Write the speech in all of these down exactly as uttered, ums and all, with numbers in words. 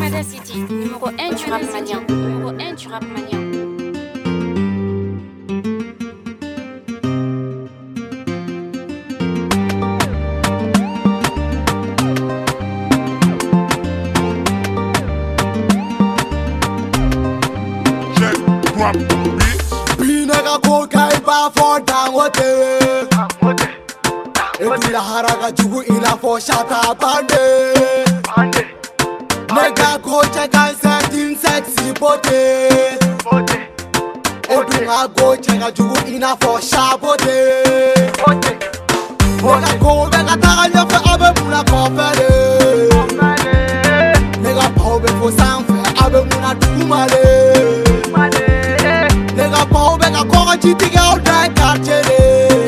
Kada City, numéro un du rap malien. Numéro un du rap malien. Binaga ko kai ba for Dangote. Ebila haraga jugu ina for Shatta Bande. Nega ko cheka setting sexy bote. Ebila go cheka jugu ina for Shabote. Nega ko bega taganya fe abe muna kofele. Nega paube for sanfe abe muna tumale. Nega pau bega koga chiti ga odai karchere.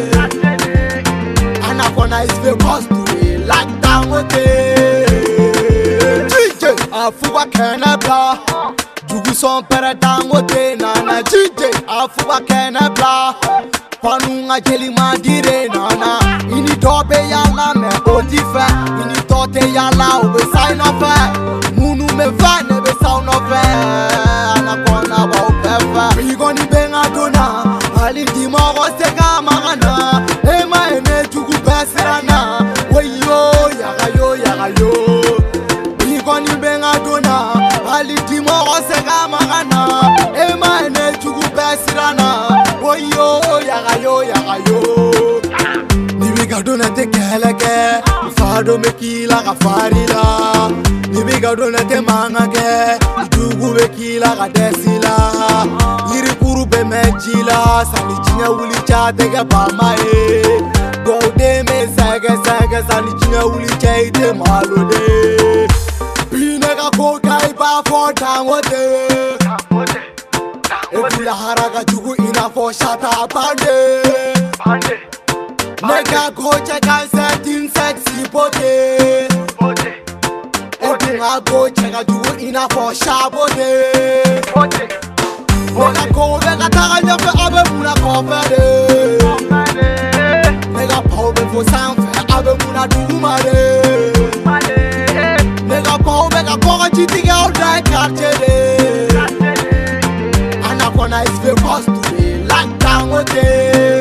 Anakona is the boss to me like Dangote. D J afuwa kena bla, jugu son pere Dangote nana. D J afuwa kena bla, panunga jeli mandire nana. Ini dobe yala me odife, ini tote yala ube sign of it. Munu me va ne be sound of it. Anakona ba upefa. We goni benga dona, ali di mogo seka magana. Ema ene jugu besirana. Weyo yaga yo yaga yo. We goni benga dona, ali di mogo seka magana. Ema ene jugu besirana. Weyo yaga yo yaga yo. Nibiga dona te keleke, fado mekila kafarila. Nibiga dona te mangake, jugu mekila kadesila. Yiri kuru be mechila, sani chinya wuli cha tege pamae. Go de me sege sege, sani chinya wuli cha ite malode. Binega ko kai ba for Dangote. Ebila haraga jugu ina for Shatta Bande. Nega go cheka setting sexy bote. Ebila go cheka jugu ina for Shabote. Nega ko bega taganya fe abe muna kofele. Nega pau be for sanfe abe muna tumale. Nega pau bega koga chiti ga odai karchere. Anakona is the boss to me like Dangote.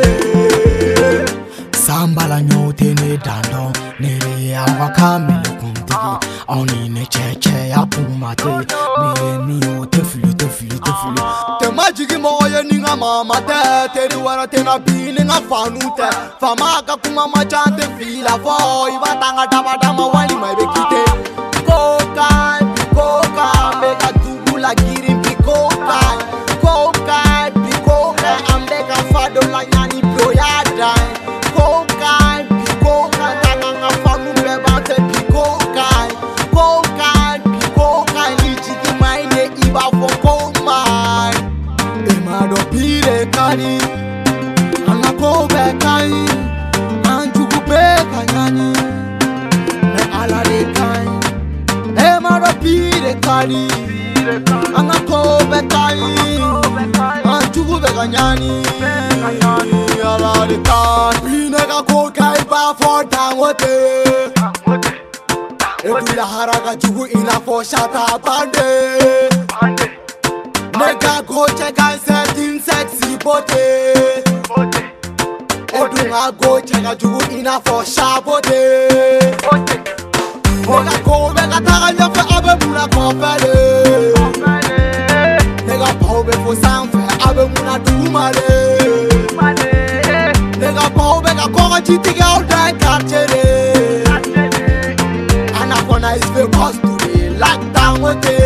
Sambala nyote ne dando, nere ya wakamele kuntiki. Oni ne cheche ya pumate, ne ni o tefulu tefulu tefulu. Te majigi moye ninga mama te, te riwara te na bini nga fanute. Famaka kuma machante fila fo, iwa tanga dama dama wali maibekite. Koka, koka, mega tubula girim pi koka. Koka, pi koka, ambeka fado la nyani pro ya dai. Koka, pi koka, tanga nga fanu bebante pi koka. Koka, pi koka, lichiki maine iba fo koma. Ema do pire kani, anako be kani, anjugu be kanyani. Me ala de kani, ema do pire kani, anako be kani, anjugu be kanyani. Ala de kani, binega ko kai ba for Dangote. Ebila haraga jugu ina for Shatta Bande. Nega go cheka setting sexy bote. Ebila go cheka jugu ina for Shabote. Nega ko bega taganya fe abe muna kofele. Nega pau be for sanfe abe muna tumale. Nega pau bega koga chiti ga odai karchere. Anakona is the boss to me like Dangote.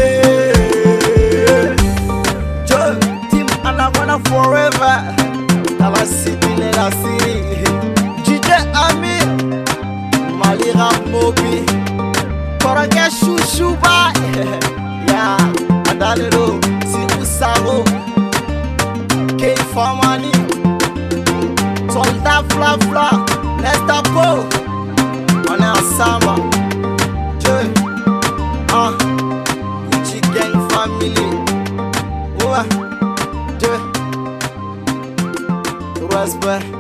Joe, team Anakona forever. Kada City, Nega City. D J Amir, Mali Rap Mobi. Korange Shushu ba. Yeah, Adalero, Si Usaro. K Famani. Soldat Fla Fla. Nesta Po. On est ensemble. Joe. Ah. Gucci Gang Family. Ouais. Joe. Respect.